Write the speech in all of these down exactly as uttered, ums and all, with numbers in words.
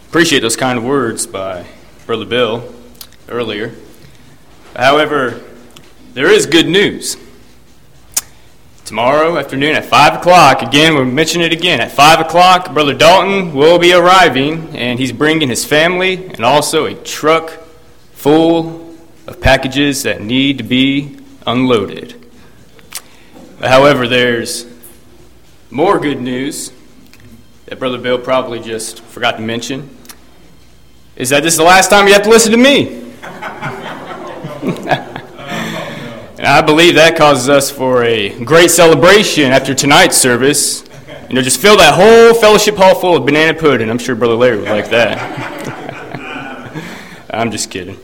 Appreciate those kind of words by Brother Bill earlier. However, there is good news. Tomorrow afternoon at five o'clock, again, we'll mention it again, at five o'clock, Brother Dalton will be arriving, and he's bringing his family and also a truck full of packages that need to be unloaded. However, there's more good news that Brother Bill probably just forgot to mention, is that this is the last time you have to listen to me. And I believe that causes us for a great celebration after tonight's service. You know, just fill that whole fellowship hall full of banana pudding. I'm sure Brother Larry would like that. I'm just kidding.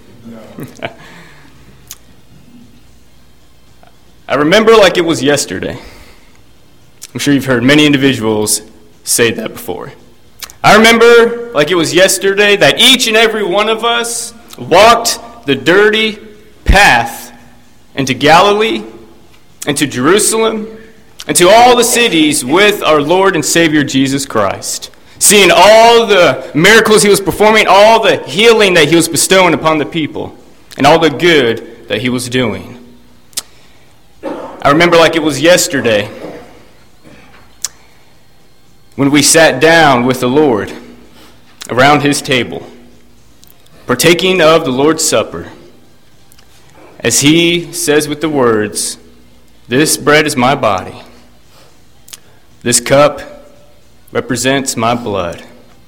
I remember like it was yesterday. I'm sure you've heard many individuals say that before. I remember like it was yesterday that each and every one of us walked the dirty path into Galilee, into Jerusalem, and to all the cities with our Lord and Savior Jesus Christ, seeing all the miracles he was performing, all the healing that he was bestowing upon the people, and all the good that he was doing. I remember like it was yesterday when we sat down with the Lord around his table, partaking of the Lord's Supper, as he says with the words, "This bread is my body. This cup represents my blood."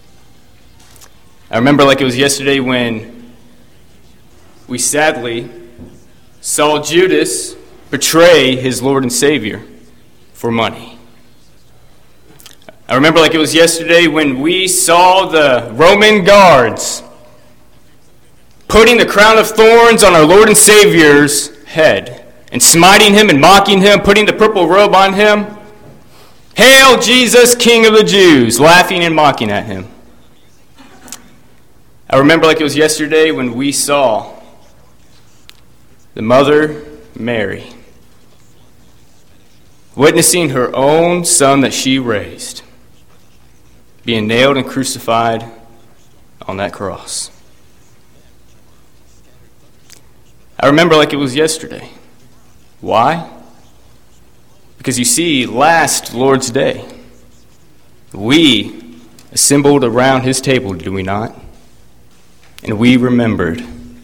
I remember like it was yesterday when we sadly saw Judas betray his Lord and Savior for money. I remember like it was yesterday when we saw the Roman guards putting the crown of thorns on our Lord and Savior's head and smiting him and mocking him, putting the purple robe on him. "Hail Jesus, King of the Jews," laughing and mocking at him. I remember like it was yesterday when we saw the Mother Mary witnessing her own son that she raised being nailed and crucified on that cross. I remember like it was yesterday. Why? Because you see, last Lord's Day, we assembled around his table, did we not? And we remembered.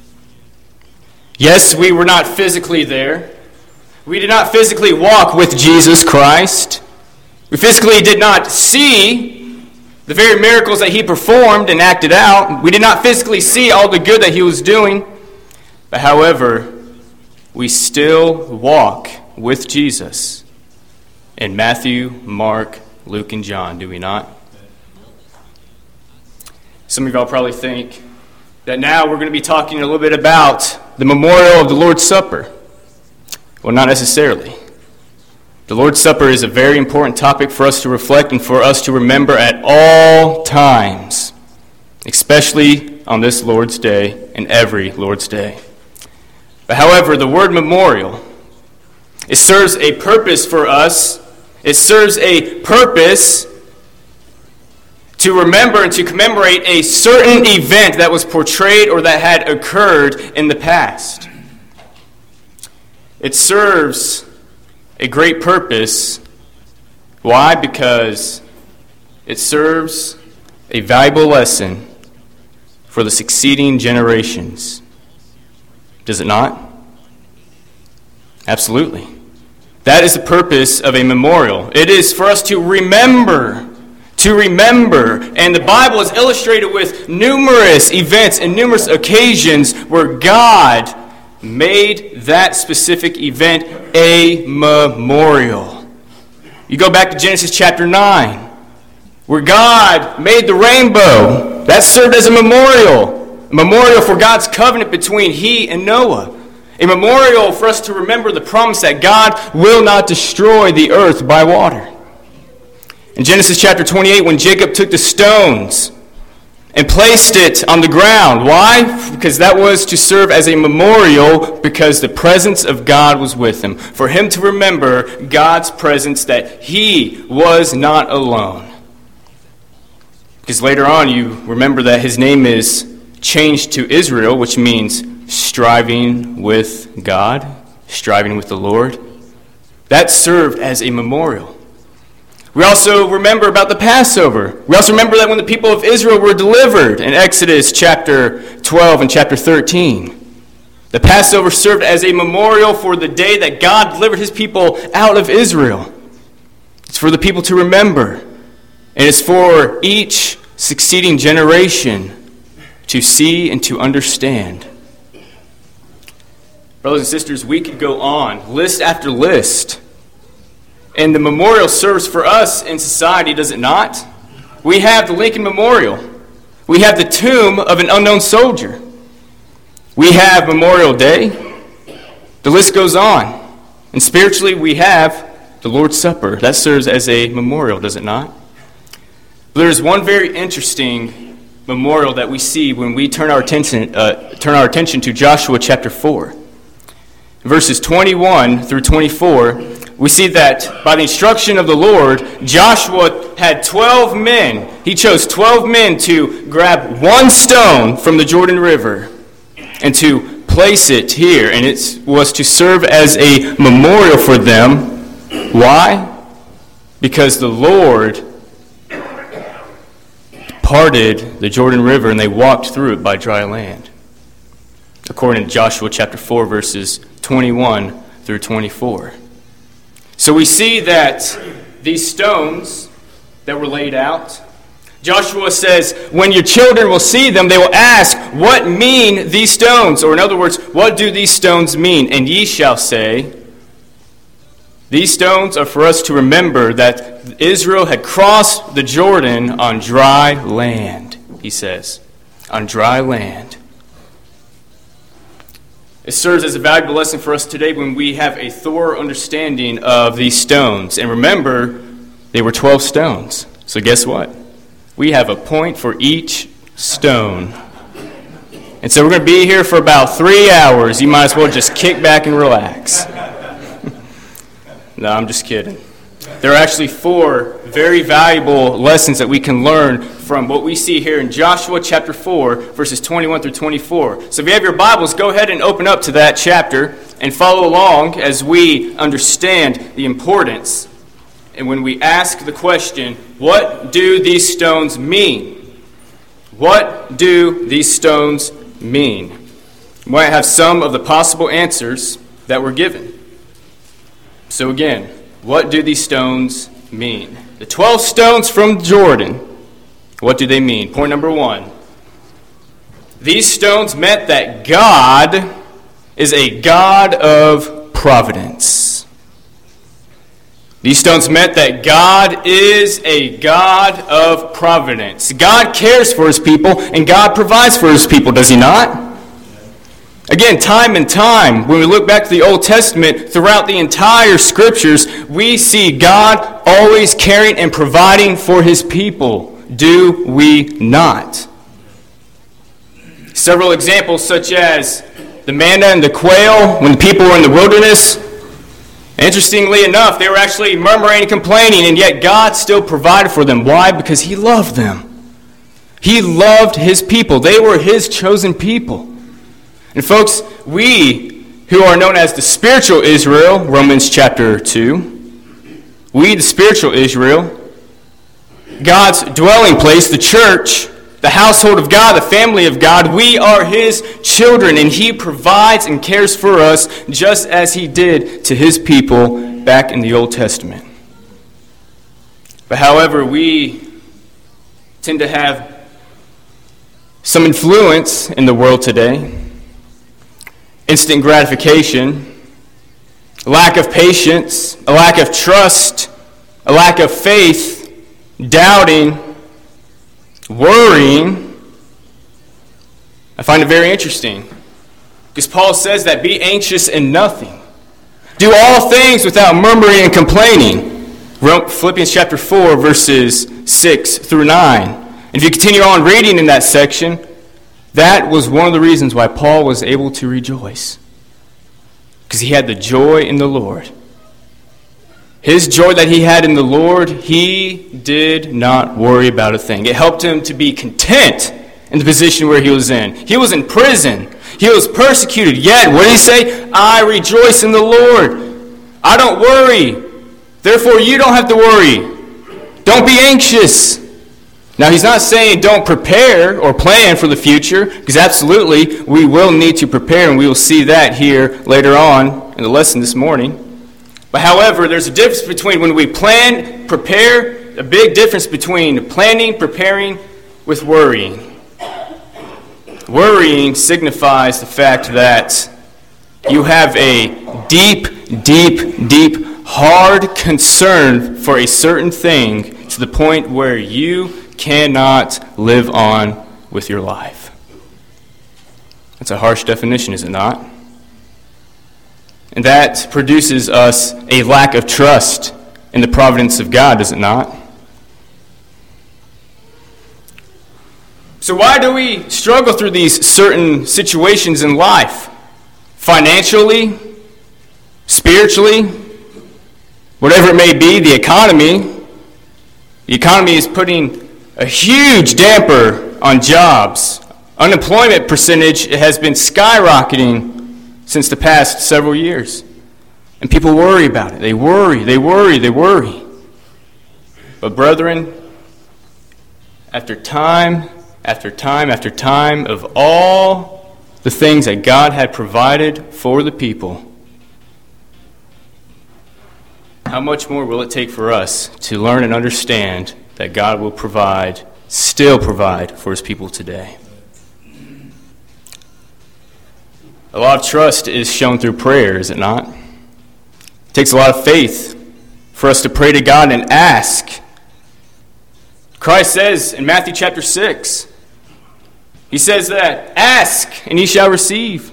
Yes, we were not physically there. We did not physically walk with Jesus Christ. We physically did not see the very miracles that he performed and acted out. We did not physically see all the good that he was doing. But however, we still walk with Jesus in Matthew, Mark, Luke, and John, do we not? Some of y'all probably think that now we're going to be talking a little bit about the memorial of the Lord's Supper. Well, not necessarily. The Lord's Supper is a very important topic for us to reflect and for us to remember at all times, especially on this Lord's Day and every Lord's Day. But however, the word memorial, it serves a purpose for us. It serves a purpose to remember and to commemorate a certain event that was portrayed or that had occurred in the past. It serves a great purpose. Why? Because it serves a valuable lesson for the succeeding generations. Does it not? Absolutely. That is the purpose of a memorial. It is for us to remember, to remember. And the Bible is illustrated with numerous events and numerous occasions where God made that specific event a memorial. You go back to Genesis chapter nine, where God made the rainbow. That served as a memorial. A memorial for God's covenant between he and Noah. A memorial for us to remember the promise that God will not destroy the earth by water. In Genesis chapter twenty-eight, when Jacob took the stones and placed it on the ground. Why? Because that was to serve as a memorial, because the presence of God was with him. For him to remember God's presence, that he was not alone. Because later on you remember that his name is changed to Israel, which means striving with God, striving with the Lord. That served as a memorial. We also remember about the Passover. We also remember that when the people of Israel were delivered in Exodus chapter twelve and chapter thirteen. The Passover served as a memorial for the day that God delivered his people out of Israel. It's for the people to remember. And it's for each succeeding generation to see and to understand. Brothers and sisters, we could go on, list after list. And the memorial serves for us in society, does it not? We have the Lincoln Memorial. We have the tomb of an unknown soldier. We have Memorial Day. The list goes on. And spiritually, we have the Lord's Supper. That serves as a memorial, does it not? But there's one very interesting memorial that we see when we turn our attention, uh, turn our attention to Joshua chapter four. Verses twenty-one through twenty-four, we see that by the instruction of the Lord, Joshua had twelve men. He chose twelve men to grab one stone from the Jordan River and to place it here. And it was to serve as a memorial for them. Why? Because the Lord parted the Jordan River and they walked through it by dry land. According to Joshua chapter four, verses twenty-one through twenty-four. So we see that these stones that were laid out, Joshua says, when your children will see them, they will ask, what mean these stones? Or in other words, what do these stones mean? And ye shall say, these stones are for us to remember that Israel had crossed the Jordan on dry land, he says. On dry land. It serves as a valuable lesson for us today when we have a thorough understanding of these stones. And remember, they were twelve stones. So guess what? We have a point for each stone. And so we're going to be here for about three hours. You might as well just kick back and relax. No, I'm just kidding. There are actually four very valuable lessons that we can learn from what we see here in Joshua chapter four, verses twenty-one through twenty-four. So if you have your Bibles, go ahead and open up to that chapter and follow along as we understand the importance. And when we ask the question, what do these stones mean? What do these stones mean? We might have some of the possible answers that were given. So again, what do these stones mean? The twelve stones from Jordan, what do they mean? Point number one. These stones meant that God is a God of providence. These stones meant that God is a God of providence. God cares for his people and God provides for his people, does he not? Again, time and time, when we look back to the Old Testament, throughout the entire Scriptures, we see God always caring and providing for his people. Do we not? Several examples such as the manna and the quail when the people were in the wilderness. Interestingly enough, they were actually murmuring and complaining, and yet God still provided for them. Why? Because he loved them. He loved his people. They were his chosen people. And folks, we who are known as the spiritual Israel, Romans chapter two, we, the spiritual Israel, God's dwelling place, the church, the household of God, the family of God, we are his children, and he provides and cares for us just as he did to his people back in the Old Testament. But however, we tend to have some influence in the world today. Instant gratification, a lack of patience, a lack of trust, a lack of faith, doubting, worrying. I find it very interesting because Paul says that be anxious in nothing. Do all things without murmuring and complaining. Philippians chapter four, verses six through nine. And if you continue on reading in that section, that was one of the reasons why Paul was able to rejoice. Because he had the joy in the Lord. His joy that he had in the Lord, he did not worry about a thing. It helped him to be content in the position where he was in. He was in prison. He was persecuted. Yet, what did he say? I rejoice in the Lord. I don't worry. Therefore, you don't have to worry. Don't be anxious. Now, he's not saying don't prepare or plan for the future, because absolutely we will need to prepare, and we will see that here later on in the lesson this morning. But however, there's a difference between when we plan, prepare, a big difference between planning, preparing, with worrying. Worrying signifies the fact that you have a deep, deep, deep, hard concern for a certain thing to the point where you cannot live on with your life. That's a harsh definition, is it not? And that produces us a lack of trust in the providence of God, does it not? So why do we struggle through these certain situations in life? Financially, spiritually, whatever it may be, the economy. The economy is putting a huge damper on jobs. Unemployment percentage has been skyrocketing since the past several years. And people worry about it. They worry, they worry, they worry. But brethren, after time, after time, after time of all the things that God had provided for the people, how much more will it take for us to learn and understand that God will provide, still provide for his people today? A lot of trust is shown through prayer, is it not? It takes a lot of faith for us to pray to God and ask. Christ says in Matthew chapter six, he says that, ask and ye shall receive.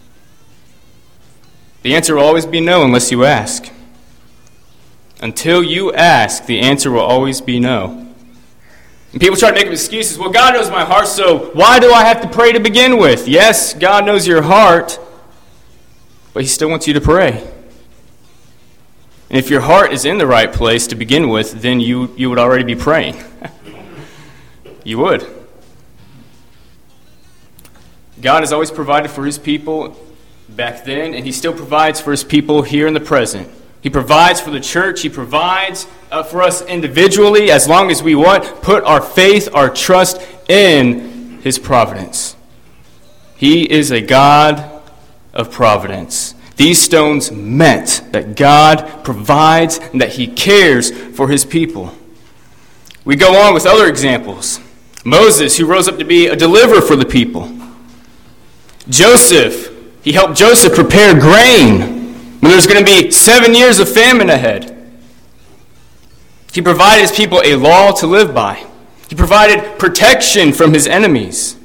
The answer will always be no unless you ask. Until you ask, the answer will always be no. And people try to make up excuses. Well, God knows my heart, so why do I have to pray to begin with? Yes, God knows your heart, but he still wants you to pray. And if your heart is in the right place to begin with, then you, you would already be praying. You would. God has always provided for his people back then, and he still provides for his people here in the present. He provides for the church. He provides uh, for us individually as long as we what? Put our faith, our trust in his providence. He is a God of providence. These stones meant that God provides and that he cares for his people. We go on with other examples. Moses, who rose up to be a deliverer for the people. Joseph, he helped Joseph prepare grain when there's going to be seven years of famine ahead. He provided his people a law to live by. He provided protection from his enemies.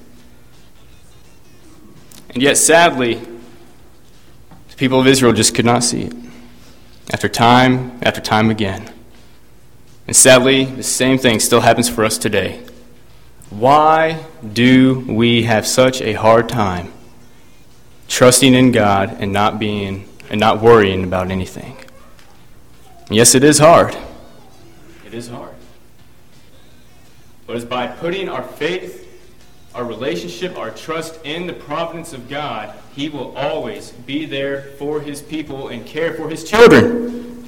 And yet, sadly, the people of Israel just could not see it. After time, after time again. And sadly, the same thing still happens for us today. Why do we have such a hard time trusting in God and not being and not worrying about anything? Yes, it is hard. It is hard. But it's by putting our faith, our relationship, our trust in the providence of God, he will always be there for his people and care for his children.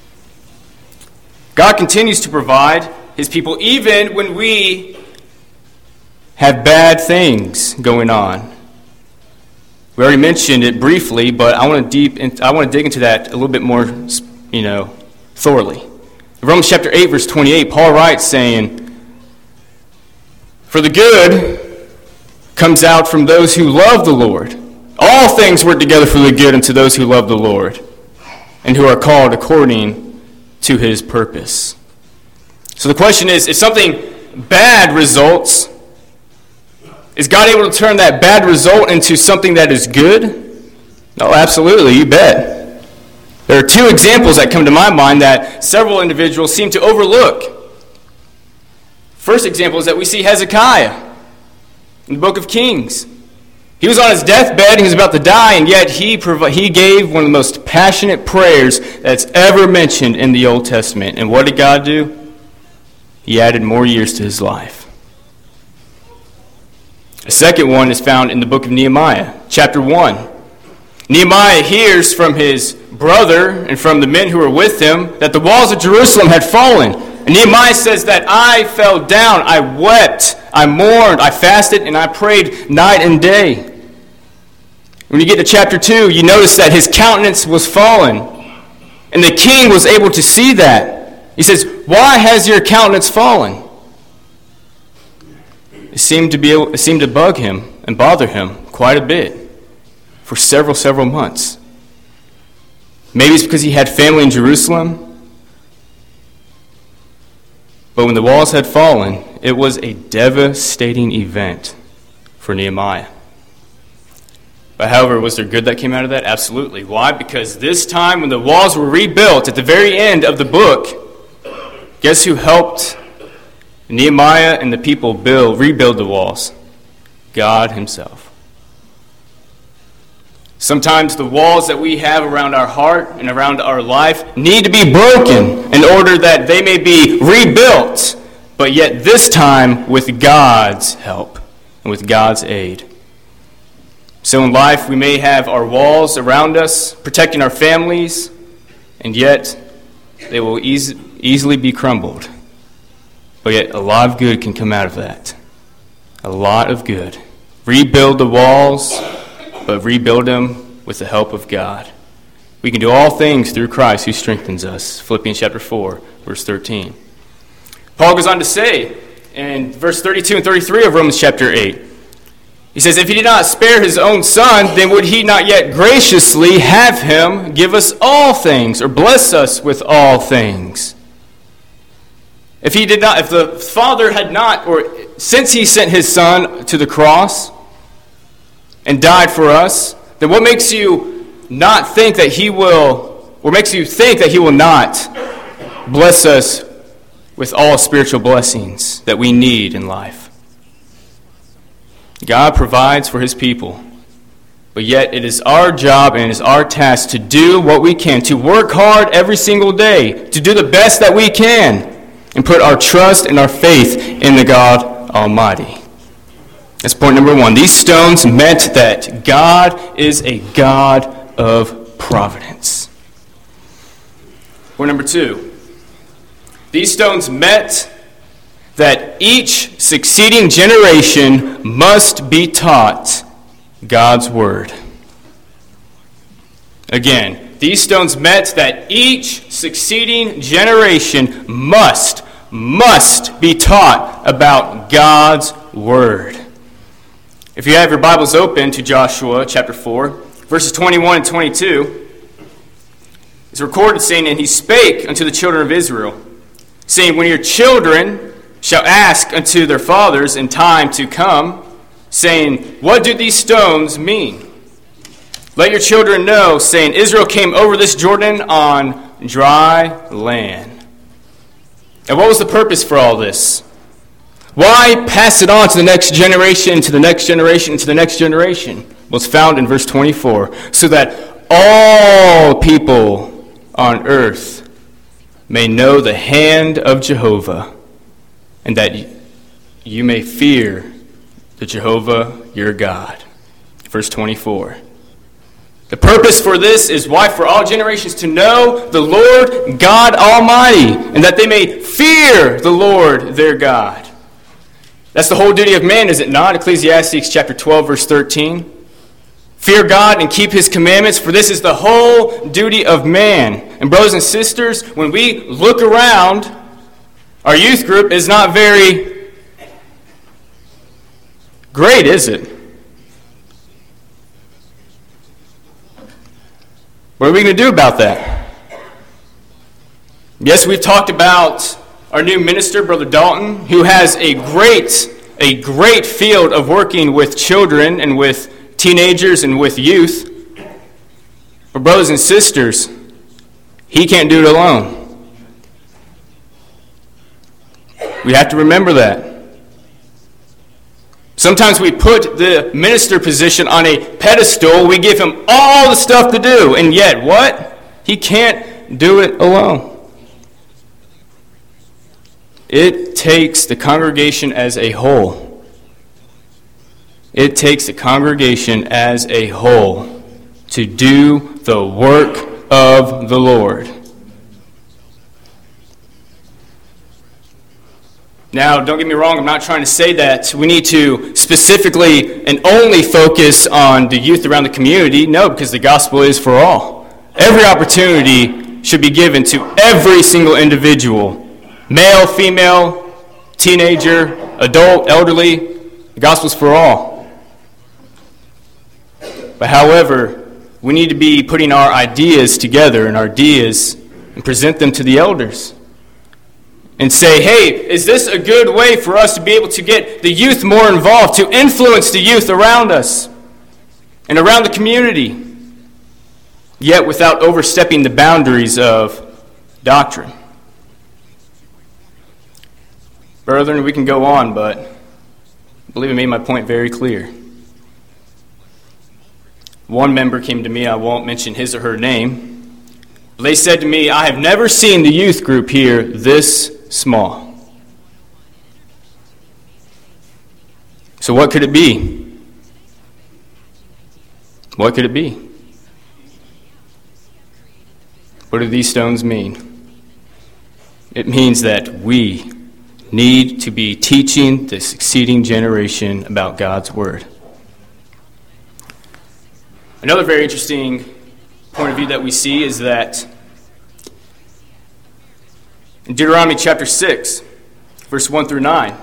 God continues to provide his people even when we have bad things going on. We already mentioned it briefly, but I want to deep in, I want to dig into that a little bit more, you know, thoroughly. In Romans chapter eight, verse twenty-eight, Paul writes saying, "For the good comes out from those who love the Lord. All things work together for the good unto those who love the Lord, and who are called according to his purpose." So the question is, if something bad results, is God able to turn that bad result into something that is good? No, absolutely, you bet. There are two examples that come to my mind that several individuals seem to overlook. First example is that we see Hezekiah in the book of Kings. He He was on his deathbed, he was about to die, and yet he, provi- he gave one of the most passionate prayers that's ever mentioned in the Old Testament. And what did God do? He added more years to his life. A second one is found in the book of Nehemiah, chapter one. Nehemiah hears from his brother and from the men who were with him that the walls of Jerusalem had fallen. And Nehemiah says that I fell down, I wept, I mourned, I fasted, and I prayed night and day. When you get to chapter two, you notice that his countenance was fallen. And the king was able to see that. He says, why has your countenance fallen? It seemed to be able, it seemed to bug him and bother him quite a bit for several, several months. Maybe it's because he had family in Jerusalem. But when the walls had fallen, it was a devastating event for Nehemiah. But however, was there good that came out of that? Absolutely. Why? Because this time when the walls were rebuilt at the very end of the book, guess who helped Nehemiah and the people build, rebuild the walls? God himself. Sometimes the walls that we have around our heart and around our life need to be broken in order that they may be rebuilt, but yet this time with God's help and with God's aid. So in life, we may have our walls around us, protecting our families, and yet they will eas- easily be crumbled. But yet a lot of good can come out of that. A lot of good. Rebuild the walls, but rebuild them with the help of God. We can do all things through Christ who strengthens us. Philippians chapter four, verse thirteen. Paul goes on to say in verse thirty-two and thirty-three of Romans chapter eight, he says, if he did not spare his own son, then would he not yet graciously have him give us all things, or bless us with all things? If he did not, if the Father had not, or since he sent his son to the cross and died for us, then what makes you not think that he will, or makes you think that he will not bless us with all spiritual blessings that we need in life? God provides for his people, but yet it is our job and it is our task to do what we can, to work hard every single day, to do the best that we can, and put our trust and our faith in the God Almighty. That's point number one. These stones meant that God is a God of providence. Point number two. These stones meant that each succeeding generation must be taught God's word. Again, these stones meant that each succeeding generation must, must be taught about God's word. If you have your Bibles open to Joshua chapter four, verses twenty-one and twenty-two, it's recorded saying, and he spake unto the children of Israel, saying, when your children shall ask unto their fathers in time to come, saying, what do these stones mean? Let your children know, saying, Israel came over this Jordan on dry land. And what was the purpose for all this? Why pass it on to the next generation, to the next generation, to the next generation? Well, it's found in verse twenty-four. So that all people on earth may know the hand of Jehovah, and that you may fear the Jehovah your God. Verse twenty-four. The purpose for this is why? For all generations to know the Lord God Almighty, and that they may fear the Lord their God. That's the whole duty of man, is it not? Ecclesiastes chapter twelve, verse thirteen. Fear God and keep his commandments, for this is the whole duty of man. And brothers and sisters, when we look around, our youth group is not very great, is it? What are we going to do about that? Yes, we've talked about our new minister, Brother Dalton, who has a great, a great field of working with children and with teenagers and with youth. But brothers and sisters, he can't do it alone. We have to remember that. Sometimes we put the minister position on a pedestal. We give him all the stuff to do. And yet, what? He can't do it alone. It takes the congregation as a whole. It takes the congregation as a whole to do the work of the Lord. Now, don't get me wrong, I'm not trying to say that we need to specifically and only focus on the youth around the community. No, because the gospel is for all. Every opportunity should be given to every single individual, male, female, teenager, adult, elderly. The gospel's for all. But however, we need to be putting our ideas together and our ideas and present them to the elders. And say, hey, is this a good way for us to be able to get the youth more involved, to influence the youth around us and around the community, yet without overstepping the boundaries of doctrine? Brethren, we can go on, but I believe I made my point very clear. One member came to me, I won't mention his or her name, but they said to me, I have never seen the youth group here this small. So what could it be? What could it be? What do these stones mean? It means that we need to be teaching the succeeding generation about God's Word. Another very interesting point of view that we see is that in Deuteronomy chapter six, verse one through nine,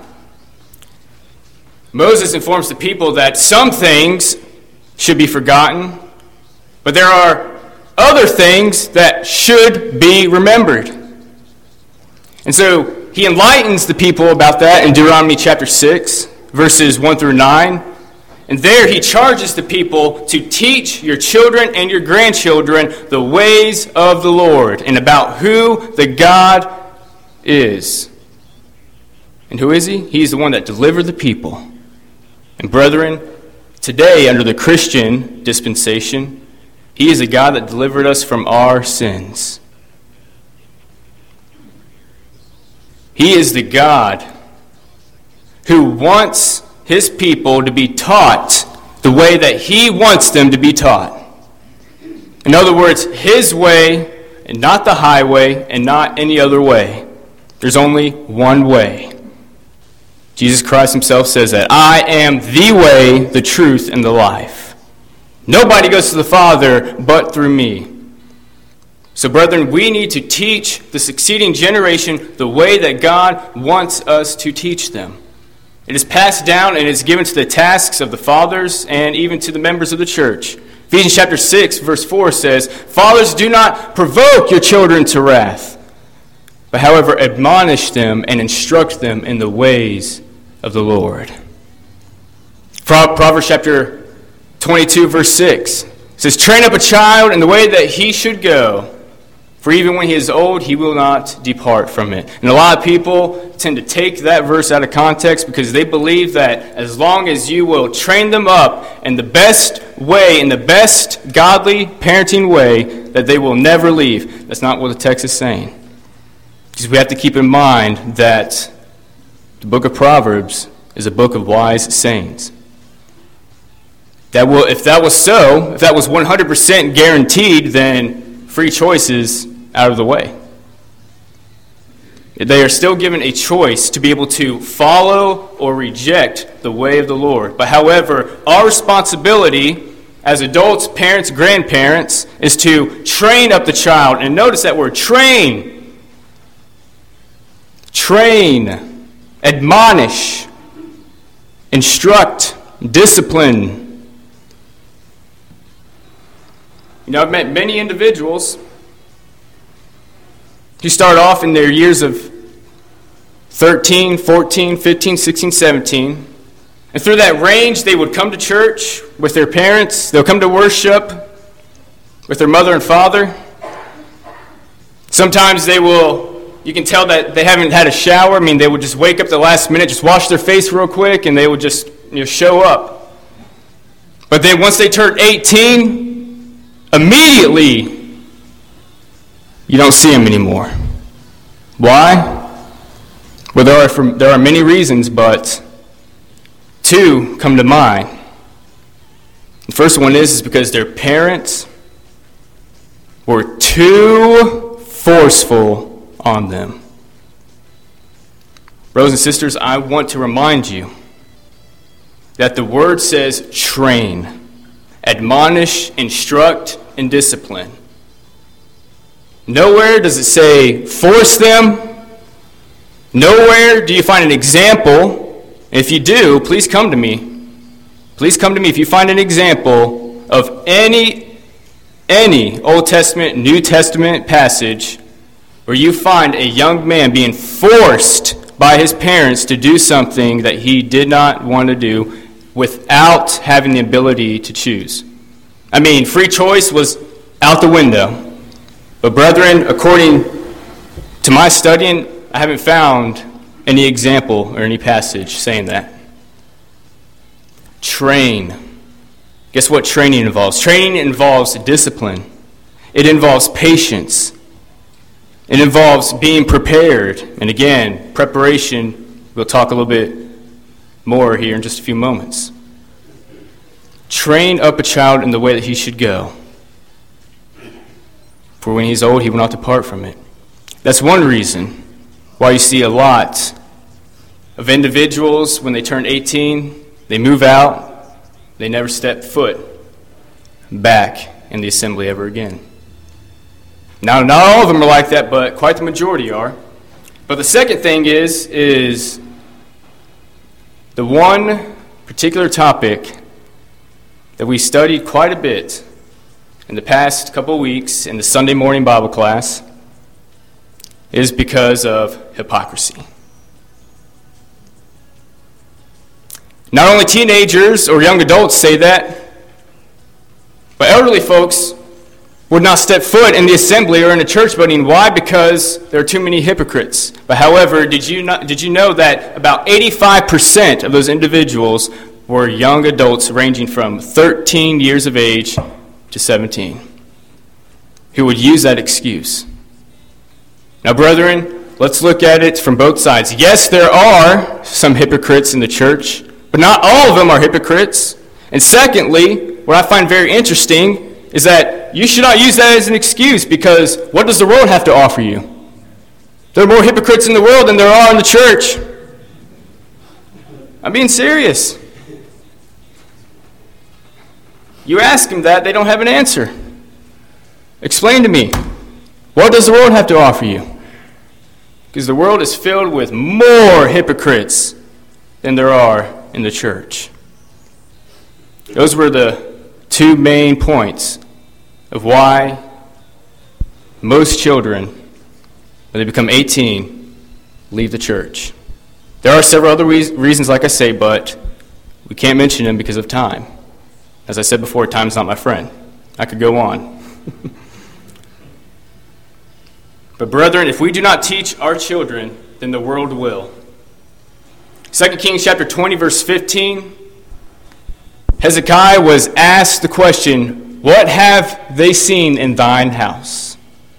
Moses informs the people that some things should be forgotten, but there are other things that should be remembered. And so he enlightens the people about that in Deuteronomy chapter six, verses one through nine. And there he charges the people to teach your children and your grandchildren the ways of the Lord and about who the God is. And who is he? He's the one that delivered the people. And brethren, today under the Christian dispensation, he is a God that delivered us from our sins. He is the God who wants his people to be taught the way that he wants them to be taught. In other words, his way and not the highway and not any other way. There's only one way. Jesus Christ himself says that I am the way, the truth, and the life. Nobody goes to the Father but through me. So, brethren, we need to teach the succeeding generation the way that God wants us to teach them. It is passed down and is given to the tasks of the fathers and even to the members of the church. Ephesians chapter six, verse four says, Fathers, do not provoke your children to wrath, but however admonish them and instruct them in the ways of the Lord. Proverbs chapter twenty-two, verse six says, Train up a child in the way that he should go, for even when he is old, he will not depart from it. And a lot of people tend to take that verse out of context because they believe that as long as you will train them up in the best way, in the best godly parenting way, that they will never leave. That's not what the text is saying. Because we have to keep in mind that the book of Proverbs is a book of wise sayings. That will, if that was so, if that was one hundred percent guaranteed, then free choice is out of the way. They are still given a choice to be able to follow or reject the way of the Lord. But however, our responsibility as adults, parents, grandparents, is to train up the child. And notice that word, train. Train. Admonish. Instruct. Discipline. You know, I've met many individuals who start off in their years of thirteen, fourteen, fifteen, sixteen, seventeen. And through that range, they would come to church with their parents. They'll come to worship with their mother and father. Sometimes they will, you can tell that they haven't had a shower. I mean, they would just wake up the last minute, just wash their face real quick, and they would just you know, show up. But then once they turn eighteen, immediately, you don't see them anymore. Why? Well, there are, there are many reasons, but two come to mind. The first one is, is because their parents were too forceful on them. Brothers and sisters, I want to remind you that the word says train, admonish, instruct, and discipline. Nowhere does it say force them. Nowhere do you find an example. If you do, please come to me. Please come to me if you find an example of any, any Old Testament, New Testament passage where you find a young man being forced by his parents to do something that he did not want to do without having the ability to choose. I mean, free choice was out the window. But brethren, according to my studying, I haven't found any example or any passage saying that. Train. Guess what training involves? Training involves discipline. It involves patience. It involves being prepared. And again, preparation, we'll talk a little bit more here in just a few moments. Train up a child in the way that he should go. For when he's old, he will not depart from it. That's one reason why you see a lot of individuals, when they turn eighteen, they move out, they never step foot back in the assembly ever again. Now, not all of them are like that, but quite the majority are. But the second thing is, is the one particular topic that we studied quite a bit in the past couple of weeks in the Sunday morning Bible class is because of hypocrisy. Not only teenagers or young adults say that, but elderly folks would not step foot in the assembly or in a church building. Why? Because there are too many hypocrites. But however, did you not, did you know that about eighty-five percent of those individuals were young adults ranging from thirteen years of age to seventeen, who would use that excuse? Now, brethren, let's look at it from both sides. Yes, there are some hypocrites in the church, but not all of them are hypocrites. And secondly, what I find very interesting is that you should not use that as an excuse, because what does the world have to offer you? There are more hypocrites in the world than there are in the church. I'm being serious. You ask them that, they don't have an answer. Explain to me, what does the world have to offer you? Because the world is filled with more hypocrites than there are in the church. Those were the two main points of why most children, when they become eighteen, leave the church. There are several other re- reasons, like I say, but we can't mention them because of time. As I said before, time's not my friend. I could go on. But brethren, if we do not teach our children, then the world will. Second Kings chapter twenty, verse fifteen, Hezekiah was asked the question, "What have they seen in thine house?"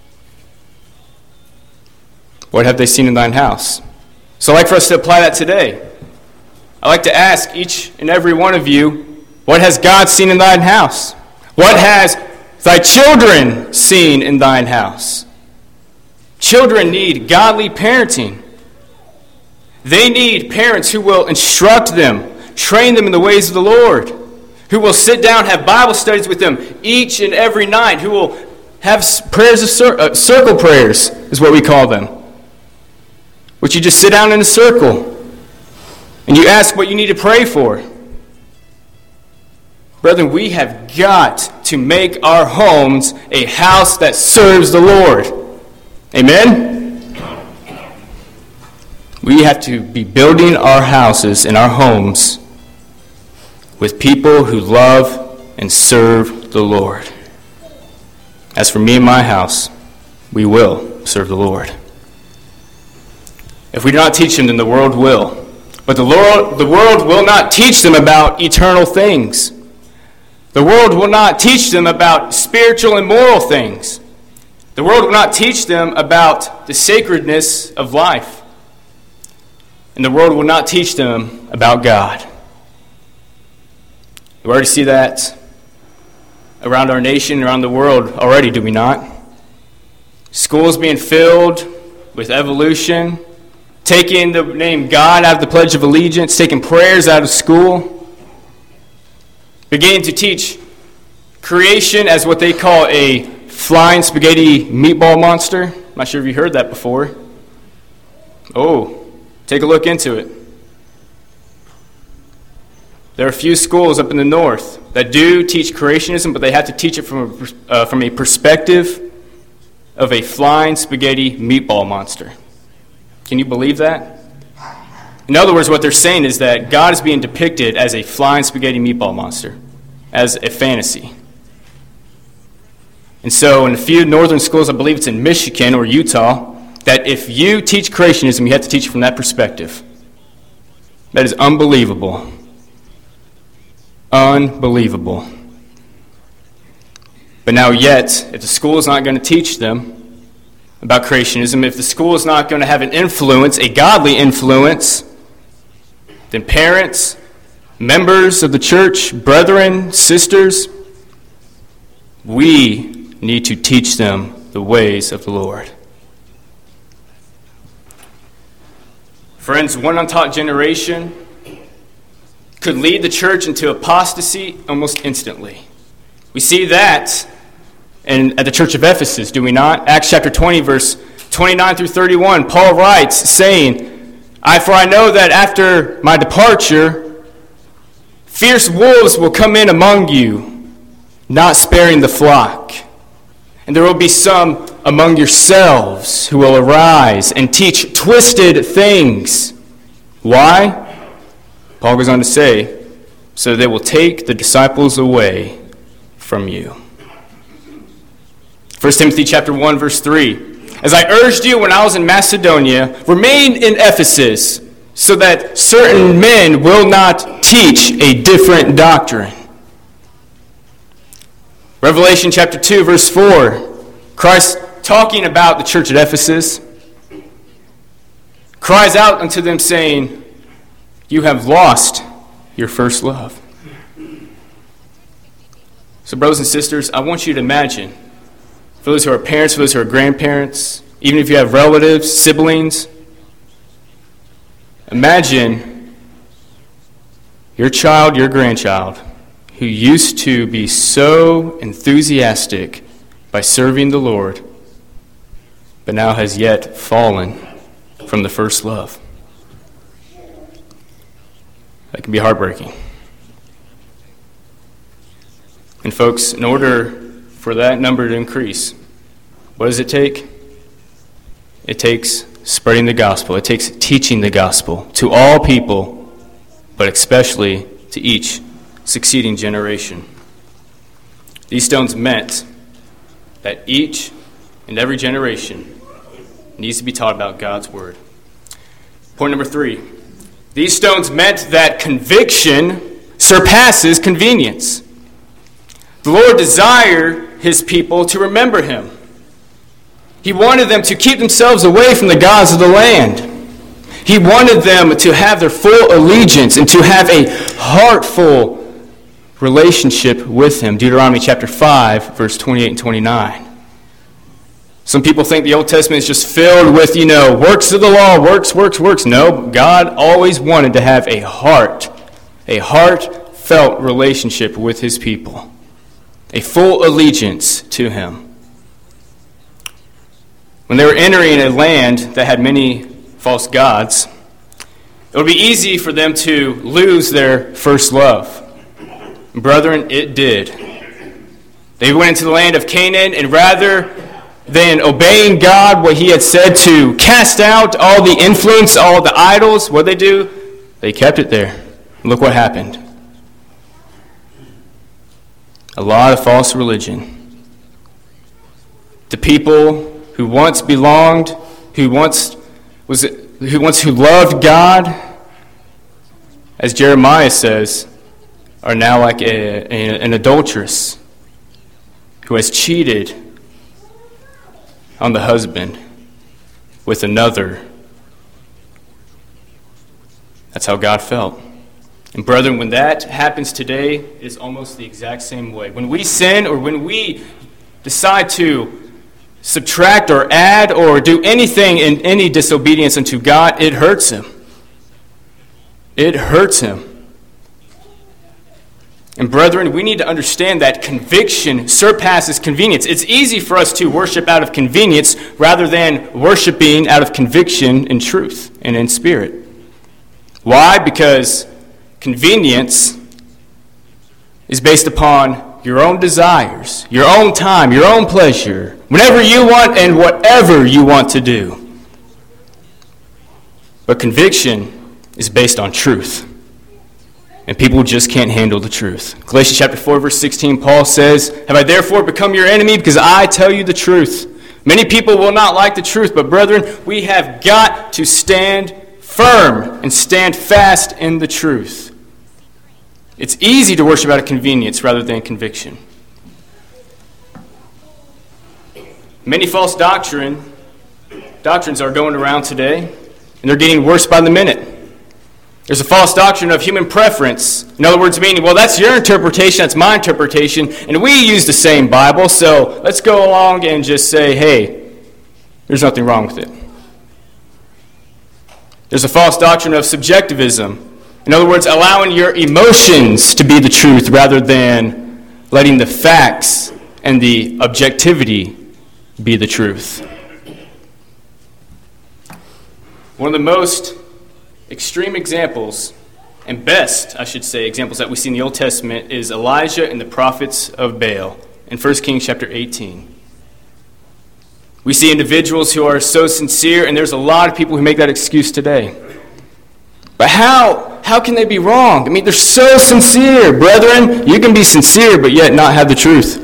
What have they seen in thine house? So I'd like for us to apply that today. I'd like to ask each and every one of you, what has God seen in thine house? What has thy children seen in thine house? Children need godly parenting. They need parents who will instruct them, train them in the ways of the Lord, who will sit down, have Bible studies with them each and every night, who will have prayers of cir- uh, circle prayers, is what we call them, which you just sit down in a circle and you ask what you need to pray for. Brethren, we have got to make our homes a house that serves the Lord. Amen? We have to be building our houses and our homes with people who love and serve the Lord. As for me and my house, we will serve the Lord. If we do not teach them, then the world will. But the Lord, the world will not teach them about eternal things. The world will not teach them about spiritual and moral things. The world will not teach them about the sacredness of life. And the world will not teach them about God. We already see that around our nation, around the world already, do we not? Schools being filled with evolution, taking the name God out of the Pledge of Allegiance, taking prayers out of school, beginning to teach creation as what they call a flying spaghetti meatball monster. I'm not sure if you heard that before. Oh, take a look into it. There are a few schools up in the north that do teach creationism, but they have to teach it from a, uh, from a perspective of a flying spaghetti meatball monster. Can you believe that? In other words, what they're saying is that God is being depicted as a flying spaghetti meatball monster, as a fantasy. And so in a few northern schools, I believe it's in Michigan or Utah, that if you teach creationism, you have to teach it from that perspective. That is unbelievable. Unbelievable. But now yet, if the school is not going to teach them about creationism, if the school is not going to have an influence, a godly influence, then parents, members of the church, brethren, sisters, we need to teach them the ways of the Lord. Friends, one untaught generation could lead the church into apostasy almost instantly. We see that in, at the church of Ephesus, do we not? Acts chapter twenty, verse twenty-nine through thirty-one, Paul writes, saying, I, for I know that after my departure, fierce wolves will come in among you, not sparing the flock. And there will be some among yourselves who will arise and teach twisted things. Why? Paul goes on to say, so they will take the disciples away from you. First Timothy chapter one, verse three. As I urged you when I was in Macedonia, remain in Ephesus, so that certain men will not teach a different doctrine. Revelation chapter two, verse four, Christ, talking about the church at Ephesus, cries out unto them, saying, you have lost your first love. So, brothers and sisters, I want you to imagine, for those who are parents, for those who are grandparents, even if you have relatives, siblings, imagine your child, your grandchild, who used to be so enthusiastic by serving the Lord, but now has yet fallen from the first love. That can be heartbreaking. And folks, in order for that number to increase, what does it take? It takes spreading the gospel. It takes teaching the gospel to all people, but especially to each succeeding generation. These stones meant that each and every generation needs to be taught about God's word. Point number three. These stones meant that conviction surpasses convenience. The Lord desired his people to remember him. He wanted them to keep themselves away from the gods of the land. He wanted them to have their full allegiance and to have a heartful relationship with him. Deuteronomy chapter five, verse twenty-eight and twenty-nine. Some people think the Old Testament is just filled with, you know, works of the law, works, works, works. No, God always wanted to have a heart, a heartfelt relationship with his people, a full allegiance to him. When they were entering a land that had many false gods, it would be easy for them to lose their first love. Brethren, it did. They went into the land of Canaan, and rather than obeying God, what he had said to cast out all the influence, all the idols, what did they do? They kept it there. Look what happened. A lot of false religion. The people who once belonged, who once was, who once who loved God, as Jeremiah says, are now like a, a, an adulteress who has cheated on the husband with another. That's how God felt. And brethren, when that happens today, it is almost the exact same way. When we sin or when we decide to subtract or add or do anything in any disobedience unto God, it hurts him. It hurts him. And brethren, we need to understand that conviction surpasses convenience. It's easy for us to worship out of convenience rather than worshiping out of conviction in truth and in spirit. Why? Because convenience is based upon your own desires, your own time, your own pleasure, whenever you want and whatever you want to do. But conviction is based on truth. And people just can't handle the truth. Galatians chapter four, verse sixteen, Paul says, "Have I therefore become your enemy because I tell you the truth? Many people will not like the truth, but brethren, we have got to stand firm and stand fast in the truth." It's easy to worship out of convenience rather than conviction. Many false doctrine, doctrines are going around today, and they're getting worse by the minute. There's a false doctrine of human preference. In other words, meaning, well, that's your interpretation, that's my interpretation, and we use the same Bible, so let's go along and just say, hey, there's nothing wrong with it. There's a false doctrine of subjectivism. In other words, allowing your emotions to be the truth rather than letting the facts and the objectivity be the truth. One of the most extreme examples, and best, I should say, examples that we see in the Old Testament is Elijah and the prophets of Baal in First Kings chapter eighteen. We see individuals who are so sincere, and there's a lot of people who make that excuse today. But how, how can they be wrong? I mean, they're so sincere. Brethren, you can be sincere but yet not have the truth.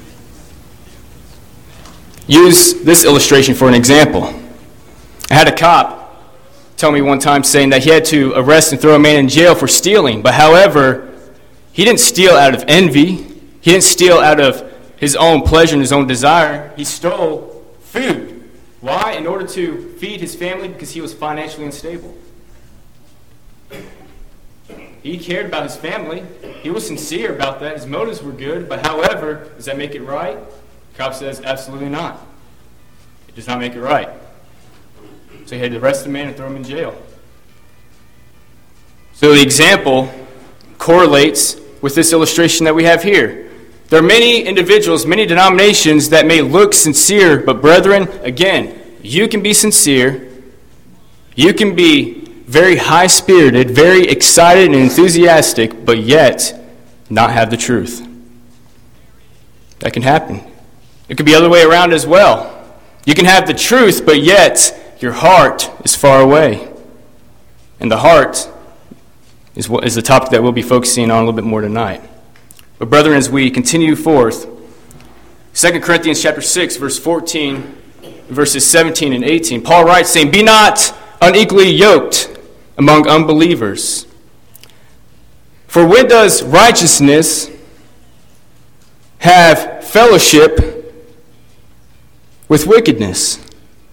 Use this illustration for an example. I had a cop tell me one time saying that he had to arrest and throw a man in jail for stealing. But however, he didn't steal out of envy. He didn't steal out of his own pleasure and his own desire. He stole food. Why? In order to feed his family, because he was financially unstable. He cared about his family. He was sincere about that. His motives were good. But however, does that make it right? The cop says, absolutely not. It does not make it right. So he had to arrest the man and throw him in jail. So the example correlates with this illustration that we have here. There are many individuals, many denominations that may look sincere, but brethren, again, you can be sincere. You can be very high-spirited, very excited and enthusiastic, but yet not have the truth. That can happen. It could be the other way around as well. You can have the truth, but yet your heart is far away. And the heart is what is the topic that we'll be focusing on a little bit more tonight. But brethren, as we continue forth, Second Corinthians chapter six, verse fourteen, verses seventeen and eighteen, Paul writes, saying, "Be not unequally yoked among unbelievers. For when does righteousness have fellowship with wickedness?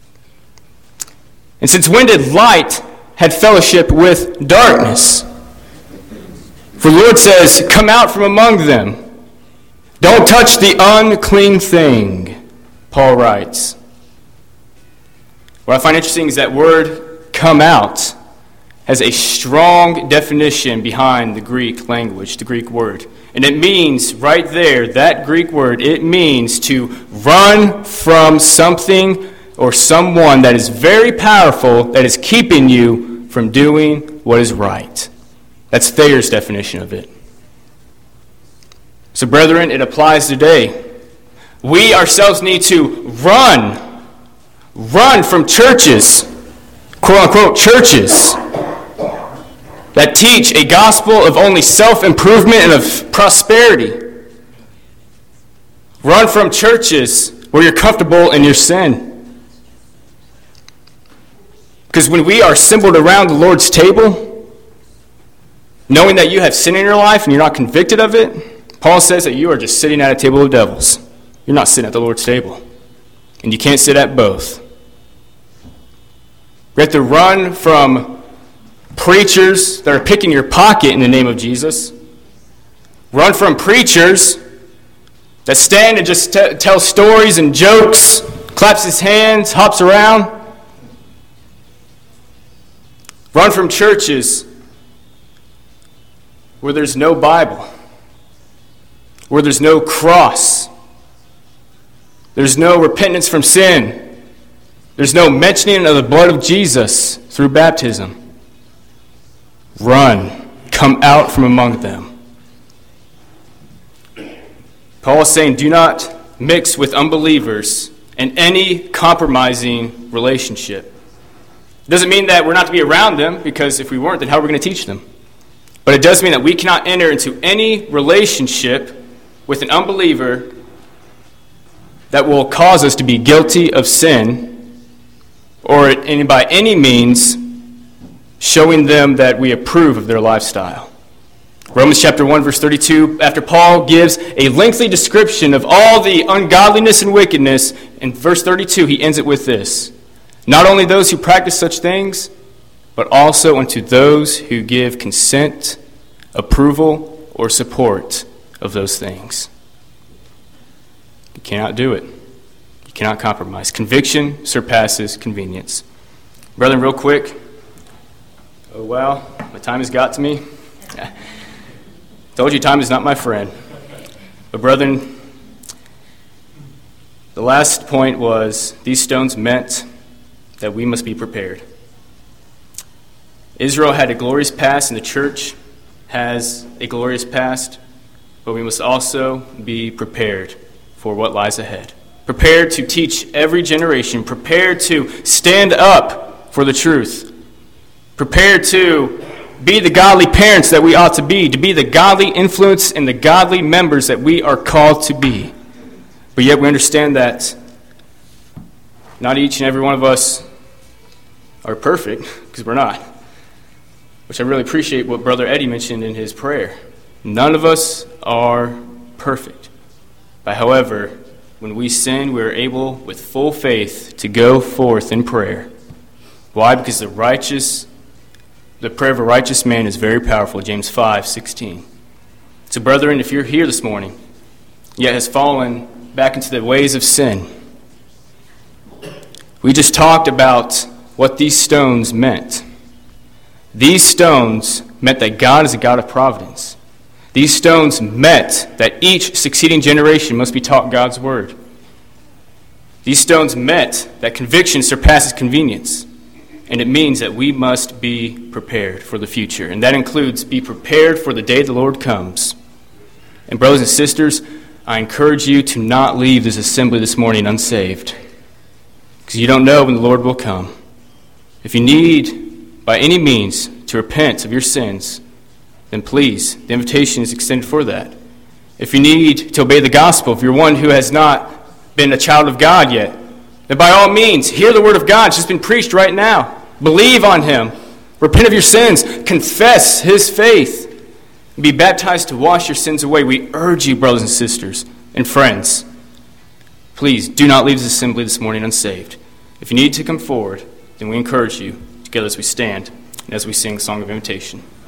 And since when did light have fellowship with darkness? For the Lord says, come out from among them. Don't touch the unclean thing," Paul writes. What I find interesting is that word "come out" has a strong definition behind the Greek language, the Greek word. And it means, right there, that Greek word, it means to run from something or someone that is very powerful, that is keeping you from doing what is right. That's Thayer's definition of it. So, brethren, it applies today. We ourselves need to run, run from churches, quote-unquote churches, that teach a gospel of only self-improvement and of prosperity. Run from churches where you're comfortable in your sin. Because when we are assembled around the Lord's table, knowing that you have sin in your life and you're not convicted of it, Paul says that you are just sitting at a table of devils. You're not sitting at the Lord's table. And you can't sit at both. You have to run from preachers that are picking your pocket in the name of Jesus. Run from preachers that stand and just t- tell stories and jokes, claps his hands, hops around. Run from churches where there's no Bible, where there's no cross, there's no repentance from sin, there's no mentioning of the blood of Jesus through baptism. Run. Come out from among them. Paul is saying, do not mix with unbelievers in any compromising relationship. It doesn't mean that we're not to be around them, because if we weren't, then how are we going to teach them? But it does mean that we cannot enter into any relationship with an unbeliever that will cause us to be guilty of sin, or in, by any means showing them that we approve of their lifestyle. Romans chapter one, verse thirty-two, after Paul gives a lengthy description of all the ungodliness and wickedness, in verse thirty-two he ends it with this: not only those who practice such things, but also unto those who give consent, approval, or support of those things. You cannot do it. You cannot compromise. Conviction surpasses convenience. Brethren, real quick. Oh, wow. My time has got to me. Told you time is not my friend. But brethren, the last point was these stones meant that we must be prepared. Israel had a glorious past, and the church has a glorious past, but we must also be prepared for what lies ahead. Prepared to teach every generation. Prepared to stand up for the truth. Prepared to be the godly parents that we ought to be, to be the godly influence and the godly members that we are called to be. But yet we understand that not each and every one of us are perfect, because we're not. Which I really appreciate what Brother Eddie mentioned in his prayer. None of us are perfect. But however, when we sin, we are able with full faith to go forth in prayer. Why? Because the righteous The prayer of a righteous man is very powerful, James five sixteen. So, brethren, if you're here this morning, yet has fallen back into the ways of sin, we just talked about what these stones meant. These stones meant that God is a God of providence. These stones meant that each succeeding generation must be taught God's word. These stones meant that conviction surpasses convenience. And it means that we must be prepared for the future. And that includes be prepared for the day the Lord comes. And brothers and sisters, I encourage you to not leave this assembly this morning unsaved. Because you don't know when the Lord will come. If you need, by any means, to repent of your sins, then please, the invitation is extended for that. If you need to obey the gospel, if you're one who has not been a child of God yet, then by all means, hear the word of God. It's just been preached right now. Believe on him. Repent of your sins. Confess his faith. And be baptized to wash your sins away. We urge you, brothers and sisters and friends, please do not leave this assembly this morning unsaved. If you need to come forward, then we encourage you together as we stand and as we sing a song of invitation.